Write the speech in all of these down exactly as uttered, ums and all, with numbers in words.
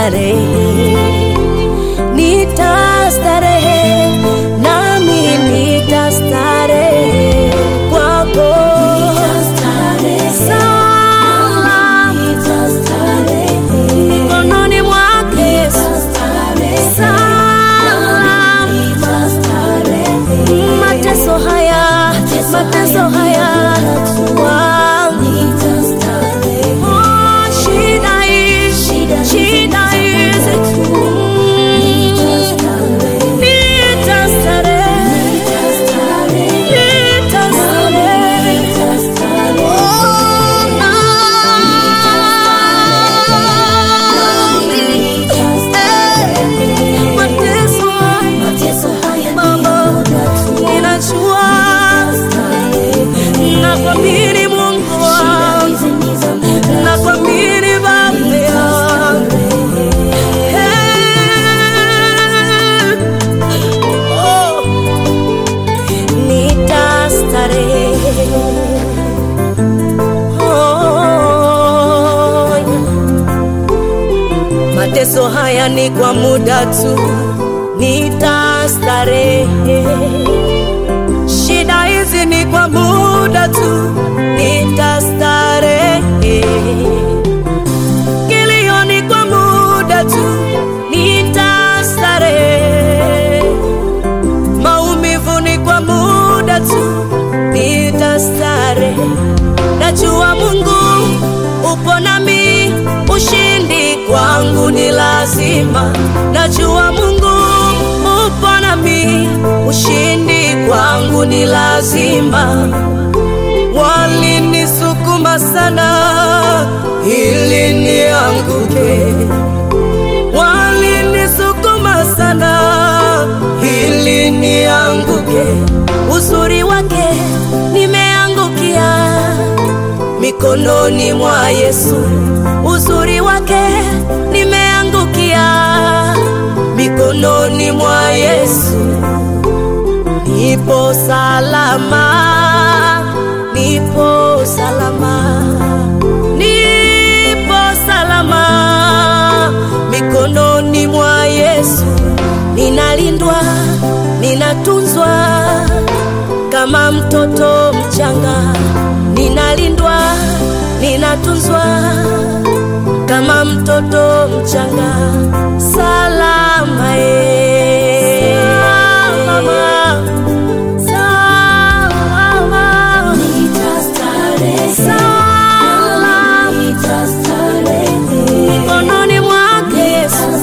nitastarehe, nitastarehe, nami nitastarehe kwako. Salam, mikononi mwake Yesu. Salam, mateso haya, mateso haya wangu. Oh, shida hizi, shida hizi, nitastarehe, nitastarehe. Oh, mateso haya Baba, ninajua nakwamini Mungu wangu, nakwamini Baba yangu. Oh, nitastarehe. Oh, mateso haya ni kwa muda tu, nitastarehe. Shida hizi ni kwa muda tu, nitastarehe. Kilio ni kwa muda tu, nitastarehe. Maumivu ni kwa muda tu, nitastarehe. Najua Mungu upo nami, ushindi kwangu ni lazima. Najua Mungu upo nami, ushindi kwangu ni lazima. Walinisukuma sana ili nianguke, walinisukuma sana ili nianguke. Uzuri wake nimeangukia mikononi mwa Yesu. Uzuri wake nimeangukia mikononi mwa Yesu. Nipo salama, nipo salama, nipo salama mikononi mwa Yesu. Ninalindwa, ninatunzwa kama mtoto mchanga. Ninalindwa, ninatunzwa kama mtoto mchanga. Salama eh, salama, salama, nitastarehe. Salama, nitastarehe mikononi mwake Yesu.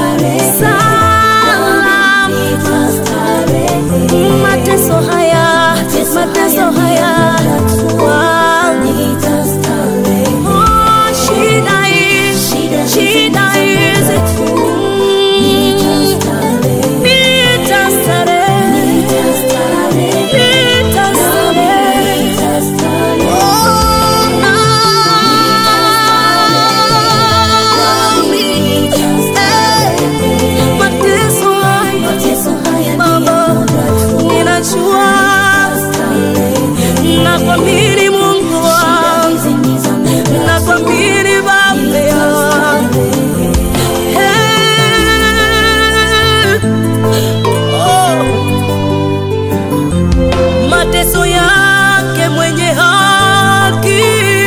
Salama, nitastarehe. Mateso haya, mateso haya wangu. Oh, shida hizi, shida hizi, nitastarehe, nitastarehe. Oh, mateso haya Baba, ninajua nakwamini Mungu wangu, nakwamini Baba yangu. Oh, mateso yake mwenye haki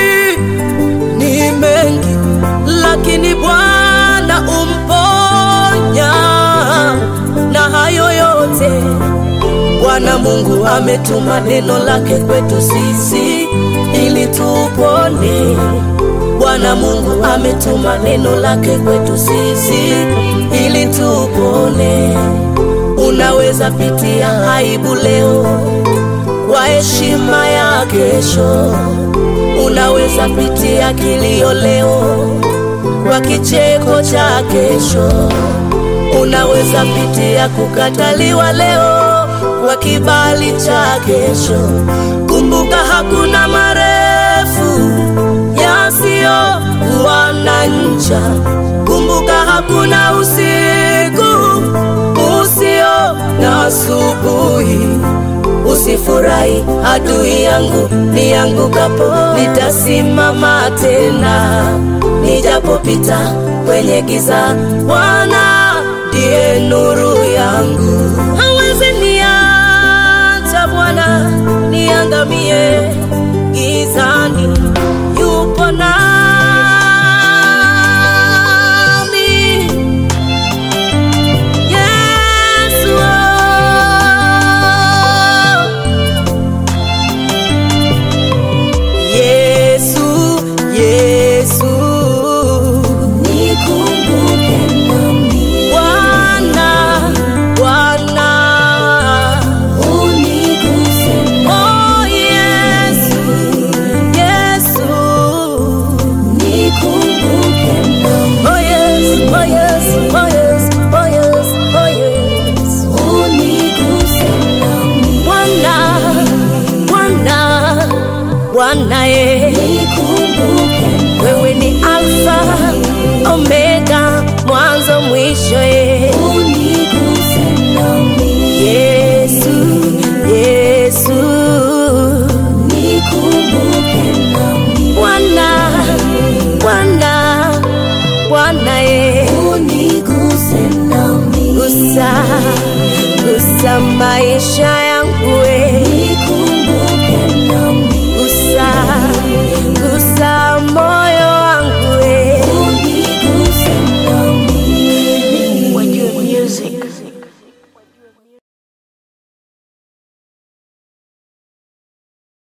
ni mengi, lakini Bwana umponya na hayo yote. Bwana Mungu ametuma neno lake kwetu sisi ili tupone. Bwana Mungu ametuma neno lake kwetu sisi ili tupone. Unaweza pitia aibu leo kwa heshima ya kesho. Unaweza pitia kilio leo kwa kicheko cha kesho. Unaweza pitia kukataliwa leo kwa kibali cha kesho. Kumbuka hakuna marefu yasiyo kuwa na ncha. Kumbuka hakuna usiku usio na asubuhi. Usifurahi adui yangu, niangukapo nitasimama tena. nijapopita kwenye giza, Bwana ndiye nuru yangu. Hawezi niacha Bwana niangamie gizani.